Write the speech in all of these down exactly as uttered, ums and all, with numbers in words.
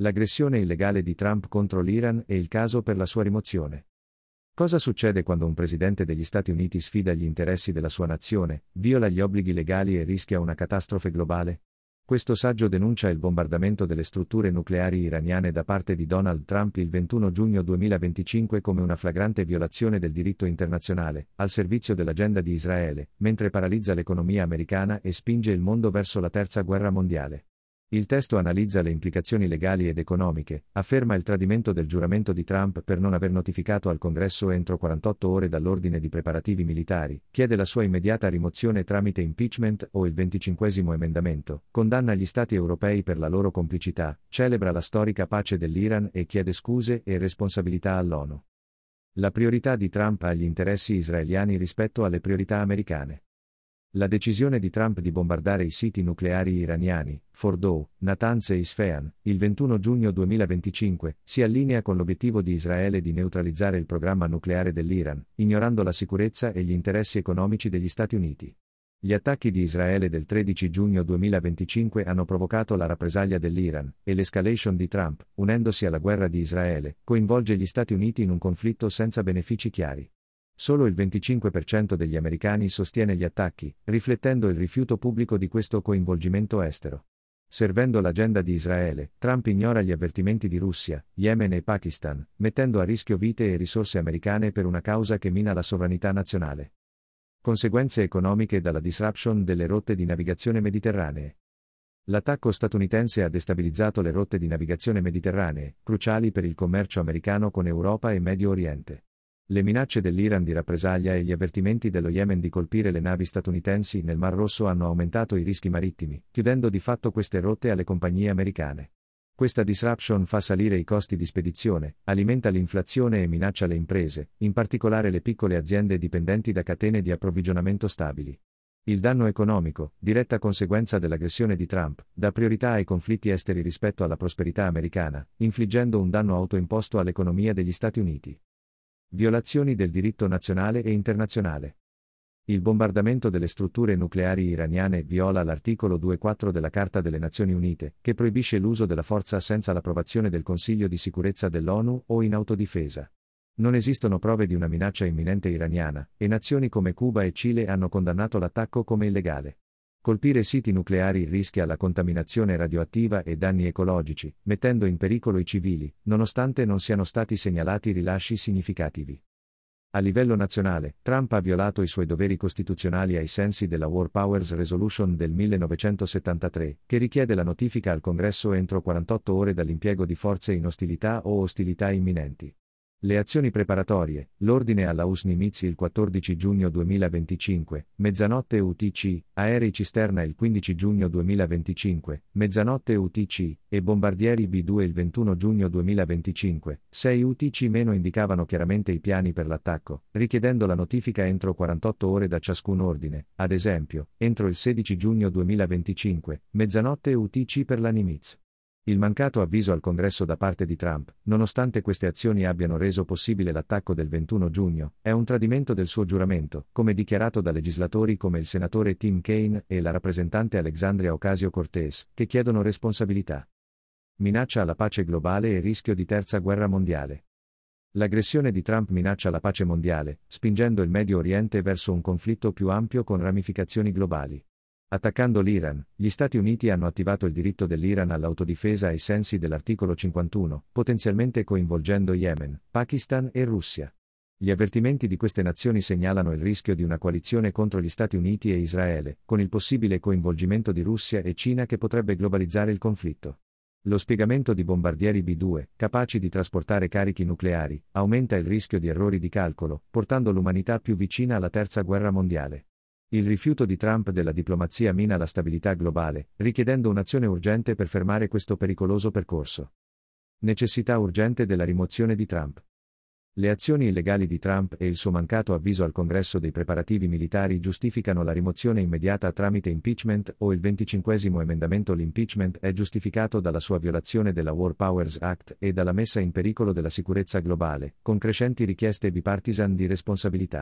L'aggressione illegale di Trump contro l'Iran e il caso per la sua rimozione. Cosa succede quando un presidente degli Stati Uniti sfida gli interessi della sua nazione, viola gli obblighi legali e rischia una catastrofe globale? Questo saggio denuncia il bombardamento delle strutture nucleari iraniane da parte di Donald Trump il ventuno giugno duemilaventicinque come una flagrante violazione del diritto internazionale, al servizio dell'agenda di Israele, mentre paralizza l'economia americana e spinge il mondo verso la terza guerra mondiale. Il testo analizza le implicazioni legali ed economiche, afferma il tradimento del giuramento di Trump per non aver notificato al Congresso entro quarantotto ore dall'ordine di preparativi militari, chiede la sua immediata rimozione tramite impeachment o il venticinquesimo emendamento, condanna gli Stati europei per la loro complicità, celebra la storica pace dell'Iran e chiede scuse e responsabilità all'ONU. La priorità di Trump agli interessi israeliani rispetto alle priorità americane. La decisione di Trump di bombardare i siti nucleari iraniani, Fordow, Natanz e Isfahan, il ventuno giugno duemilaventicinque, si allinea con l'obiettivo di Israele di neutralizzare il programma nucleare dell'Iran, ignorando la sicurezza e gli interessi economici degli Stati Uniti. Gli attacchi di Israele del tredici giugno duemilaventicinque hanno provocato la rappresaglia dell'Iran, e l'escalation di Trump, unendosi alla guerra di Israele, coinvolge gli Stati Uniti in un conflitto senza benefici chiari. Solo il venticinque per cento degli americani sostiene gli attacchi, riflettendo il rifiuto pubblico di questo coinvolgimento estero. Servendo l'agenda di Israele, Trump ignora gli avvertimenti di Russia, Yemen e Pakistan, mettendo a rischio vite e risorse americane per una causa che mina la sovranità nazionale. Conseguenze economiche dalla disruption delle rotte di navigazione mediterranee. L'attacco statunitense ha destabilizzato le rotte di navigazione mediterranee, cruciali per il commercio americano con Europa e Medio Oriente. Le minacce dell'Iran di rappresaglia e gli avvertimenti dello Yemen di colpire le navi statunitensi nel Mar Rosso hanno aumentato i rischi marittimi, chiudendo di fatto queste rotte alle compagnie americane. Questa disruption fa salire i costi di spedizione, alimenta l'inflazione e minaccia le imprese, in particolare le piccole aziende dipendenti da catene di approvvigionamento stabili. Il danno economico, diretta conseguenza dell'aggressione di Trump, dà priorità ai conflitti esteri rispetto alla prosperità americana, infliggendo un danno autoimposto all'economia degli Stati Uniti. Violazioni del diritto nazionale e internazionale. Il bombardamento delle strutture nucleari iraniane viola l'articolo due punto quattro della Carta delle Nazioni Unite, che proibisce l'uso della forza senza l'approvazione del Consiglio di sicurezza dell'ONU o in autodifesa. Non esistono prove di una minaccia imminente iraniana, e nazioni come Cuba e Cile hanno condannato l'attacco come illegale. Colpire siti nucleari rischia la contaminazione radioattiva e danni ecologici, mettendo in pericolo i civili, nonostante non siano stati segnalati rilasci significativi. A livello nazionale, Trump ha violato i suoi doveri costituzionali ai sensi della War Powers Resolution del millenovecentosettantatré, che richiede la notifica al Congresso entro quarantotto ore dall'impiego di forze in ostilità o ostilità imminenti. Le azioni preparatorie, l'ordine alla U S Nimitz il quattordici giugno duemilaventicinque, mezzanotte U T C, aerei cisterna il quindici giugno duemilaventicinque, mezzanotte U T C, e bombardieri B due il ventuno giugno duemilaventicinque, sei U T C meno indicavano chiaramente i piani per l'attacco, richiedendo la notifica entro quarantotto ore da ciascun ordine, ad esempio, entro il sedici giugno duemilaventicinque, mezzanotte U T C per la Nimitz. Il mancato avviso al Congresso da parte di Trump, nonostante queste azioni abbiano reso possibile l'attacco del ventuno giugno, è un tradimento del suo giuramento, come dichiarato da legislatori come il senatore Tim Kaine e la rappresentante Alexandria Ocasio-Cortez, che chiedono responsabilità. Minaccia alla pace globale e rischio di terza guerra mondiale. L'aggressione di Trump minaccia la pace mondiale, spingendo il Medio Oriente verso un conflitto più ampio con ramificazioni globali. Attaccando l'Iran, gli Stati Uniti hanno attivato il diritto dell'Iran all'autodifesa ai sensi dell'articolo cinquantuno, potenzialmente coinvolgendo Yemen, Pakistan e Russia. Gli avvertimenti di queste nazioni segnalano il rischio di una coalizione contro gli Stati Uniti e Israele, con il possibile coinvolgimento di Russia e Cina che potrebbe globalizzare il conflitto. Lo spiegamento di bombardieri B due, capaci di trasportare carichi nucleari, aumenta il rischio di errori di calcolo, portando l'umanità più vicina alla terza guerra mondiale. Il rifiuto di Trump della diplomazia mina la stabilità globale, richiedendo un'azione urgente per fermare questo pericoloso percorso. Necessità urgente della rimozione di Trump. Le azioni illegali di Trump e il suo mancato avviso al Congresso dei preparativi militari giustificano la rimozione immediata tramite impeachment o il venticinquesimo emendamento. L'impeachment è giustificato dalla sua violazione della War Powers Act e dalla messa in pericolo della sicurezza globale, con crescenti richieste bipartisan di responsabilità.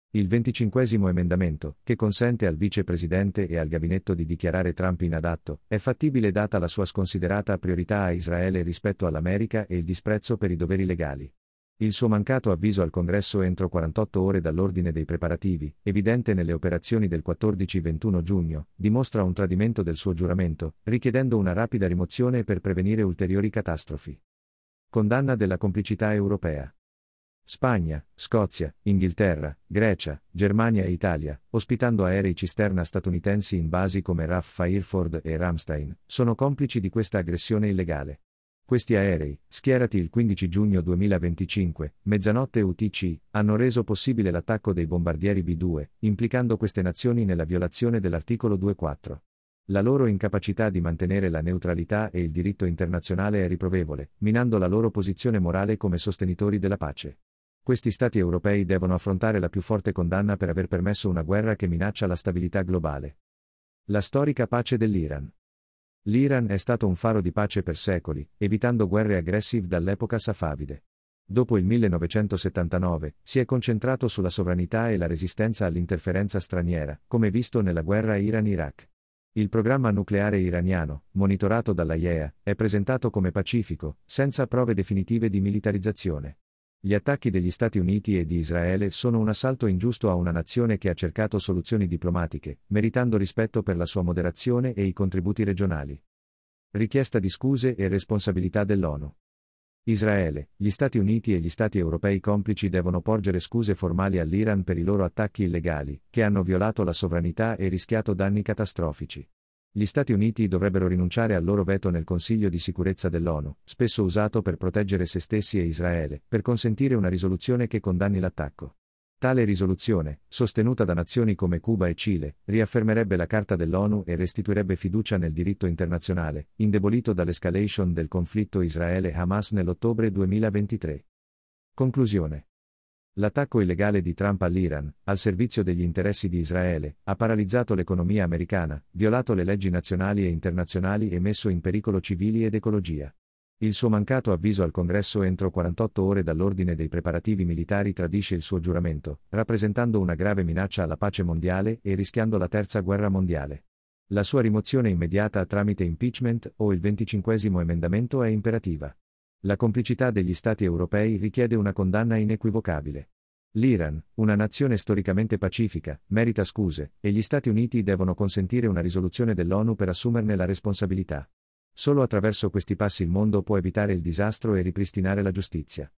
Il venticinquesimo emendamento, che consente al vicepresidente e al gabinetto di dichiarare Trump inadatto, è fattibile data la sua sconsiderata priorità a Israele rispetto all'America e il disprezzo per i doveri legali. Il suo mancato avviso al Congresso entro quarantotto ore dall'ordine dei preparativi, evidente nelle operazioni del quattordici ventuno giugno, dimostra un tradimento del suo giuramento, richiedendo una rapida rimozione per prevenire ulteriori catastrofi. Condanna della complicità europea. Spagna, Scozia, Inghilterra, Grecia, Germania e Italia, ospitando aerei cisterna statunitensi in basi come R A F Fairford e Ramstein, sono complici di questa aggressione illegale. Questi aerei, schierati il quindici giugno duemilaventicinque, mezzanotte U T C, hanno reso possibile l'attacco dei bombardieri B due, implicando queste nazioni nella violazione dell'articolo ventiquattro. La loro incapacità di mantenere la neutralità e il diritto internazionale è riprovevole, minando la loro posizione morale come sostenitori della pace. Questi Stati europei devono affrontare la più forte condanna per aver permesso una guerra che minaccia la stabilità globale. La storica pace dell'Iran. L'Iran è stato un faro di pace per secoli, evitando guerre aggressive dall'epoca safavide. Dopo il millenovecentosettantanove, si è concentrato sulla sovranità e la resistenza all'interferenza straniera, come visto nella guerra Iran-Iraq. Il programma nucleare iraniano, monitorato dalla I A E A, è presentato come pacifico, senza prove definitive di militarizzazione. Gli attacchi degli Stati Uniti e di Israele sono un assalto ingiusto a una nazione che ha cercato soluzioni diplomatiche, meritando rispetto per la sua moderazione e i contributi regionali. Richiesta di scuse e responsabilità dell'ONU. Israele, gli Stati Uniti e gli Stati europei complici devono porgere scuse formali all'Iran per i loro attacchi illegali, che hanno violato la sovranità e rischiato danni catastrofici. Gli Stati Uniti dovrebbero rinunciare al loro veto nel Consiglio di sicurezza dell'ONU, spesso usato per proteggere se stessi e Israele, per consentire una risoluzione che condanni l'attacco. Tale risoluzione, sostenuta da nazioni come Cuba e Cile, riaffermerebbe la Carta dell'ONU e restituirebbe fiducia nel diritto internazionale, indebolito dall'escalation del conflitto Israele-Hamas nell'ottobre duemilaventitré. Conclusione. L'attacco illegale di Trump all'Iran, al servizio degli interessi di Israele, ha paralizzato l'economia americana, violato le leggi nazionali e internazionali e messo in pericolo civili ed ecologia. Il suo mancato avviso al Congresso entro quarantotto ore dall'ordine dei preparativi militari tradisce il suo giuramento, rappresentando una grave minaccia alla pace mondiale e rischiando la terza guerra mondiale. La sua rimozione immediata tramite impeachment o il venticinquesimo emendamento è imperativa. La complicità degli Stati europei richiede una condanna inequivocabile. L'Iran, una nazione storicamente pacifica, merita scuse, e gli Stati Uniti devono consentire una risoluzione dell'ONU per assumerne la responsabilità. Solo attraverso questi passi il mondo può evitare il disastro e ripristinare la giustizia.